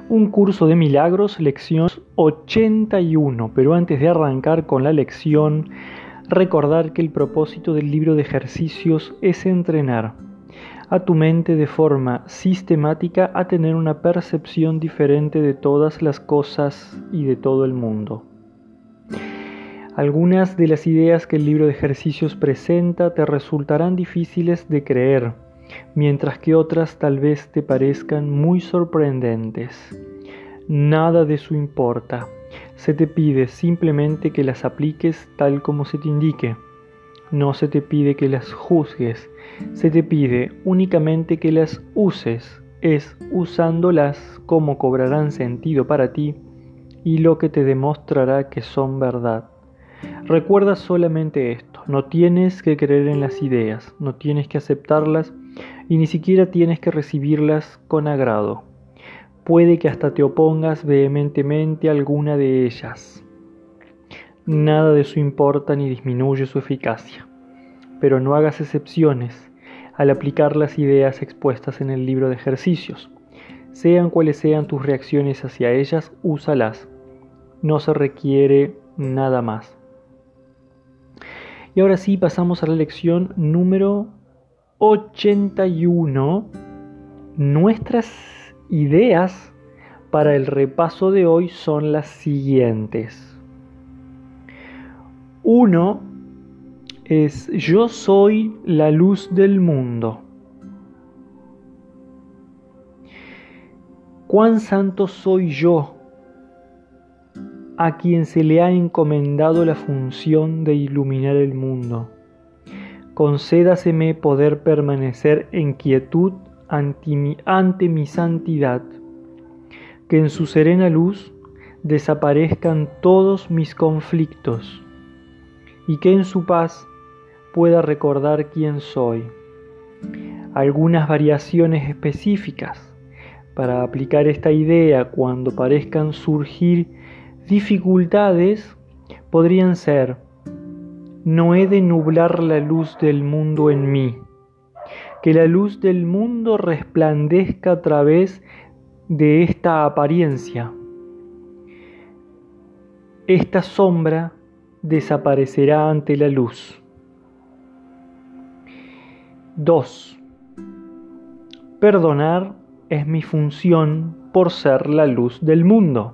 Un curso de milagros, lección 81. Pero antes de arrancar con la lección, recordar que el propósito del libro de ejercicios es entrenar a tu mente de forma sistemática a tener una percepción diferente de todas las cosas y de todo el mundo. Algunas de las ideas que el libro de ejercicios presenta te resultarán difíciles de creer, mientras que otras tal vez te parezcan muy sorprendentes. Nada de eso importa. Se te pide simplemente que las apliques tal como se te indique. No se te pide que las juzgues. Se te pide únicamente que las uses. Es usándolas como cobrarán sentido para ti y lo que te demostrará que son verdad. Recuerda solamente esto, no tienes que creer en las ideas, no tienes que aceptarlas y ni siquiera tienes que recibirlas con agrado. Puede que hasta te opongas vehementemente a alguna de ellas. Nada de eso importa ni disminuye su eficacia. Pero no hagas excepciones al aplicar las ideas expuestas en el libro de ejercicios. Sean cuales sean tus reacciones hacia ellas, úsalas. No se requiere nada más. Y ahora sí, pasamos a la lección número 81. Nuestras ideas para el repaso de hoy son las siguientes. 1 es: yo soy la luz del mundo. ¿Cuán santo soy yo, a quien se le ha encomendado la función de iluminar el mundo? Concédaseme poder permanecer en quietud ante mi santidad, que en su serena luz desaparezcan todos mis conflictos, y que en su paz pueda recordar quién soy. Algunas variaciones específicas para aplicar esta idea cuando parezcan surgir dificultades podrían ser: no he de nublar la luz del mundo en mí, que la luz del mundo resplandezca a través de esta apariencia. Esta sombra desaparecerá ante la luz. 2. Perdonar es mi función por ser la luz del mundo.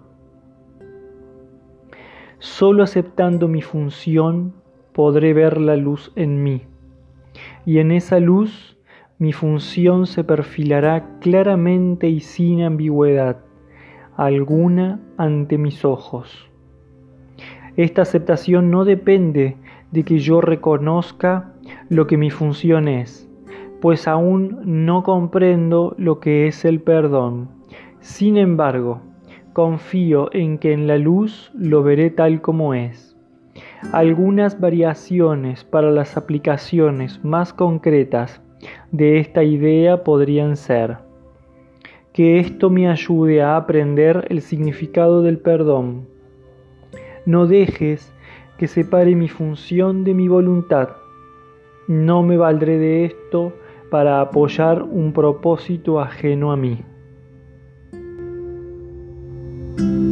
Solo aceptando mi función podré ver la luz en mí, y en esa luz mi función se perfilará claramente y sin ambigüedad alguna ante mis ojos. Esta aceptación no depende de que yo reconozca lo que mi función es, pues aún no comprendo lo que es el perdón. Sin embargo, confío en que en la luz lo veré tal como es. Algunas variaciones para las aplicaciones más concretas de esta idea podrían ser: que esto me ayude a aprender el significado del perdón. No dejes que separe mi función de mi voluntad. No me valdré de esto para apoyar un propósito ajeno a mí.